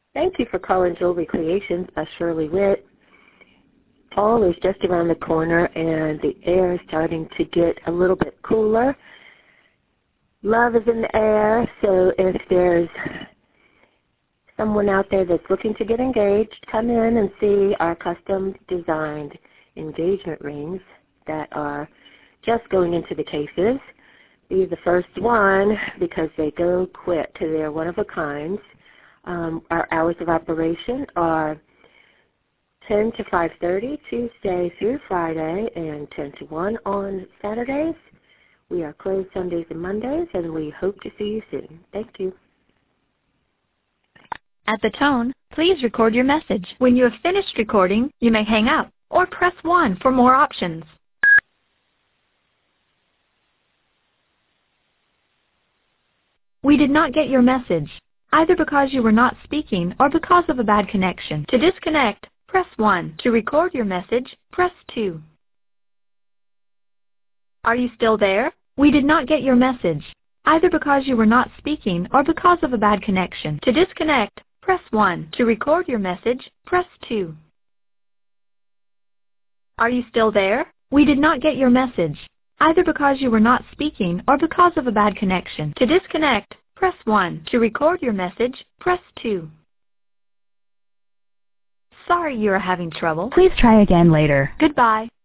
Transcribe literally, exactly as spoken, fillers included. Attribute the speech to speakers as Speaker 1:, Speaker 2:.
Speaker 1: Thank you for calling Jewelry Creations by Shirley Witt. Fall is just around the corner and the air is starting to get a little bit cooler. Love is in the air, so if there's someone out there that's looking to get engaged, come in and see our custom designed engagement rings that are just going into the cases. Be the first one because they go quick. They're one of a kind. Um, our hours of operation are ten to five thirty Tuesday through Friday and ten to one on Saturdays. We are closed Sundays and Mondays, and we hope to see you soon. Thank you.
Speaker 2: At the tone, please record your message. When you have finished recording, you may hang up or press one for more options. We did not get your message, either because you were not speaking or because of a bad connection. To disconnect, press one. To record your message, press two. Are you still there? We did not get your message, either because you were not speaking or because of a bad connection. To disconnect, press one. To record your message, press two. Are you still there? We did not get your message, either because you were not speaking or because of a bad connection. To disconnect, press one. To record your message, press two. Sorry you are having trouble. Please try again later. Goodbye.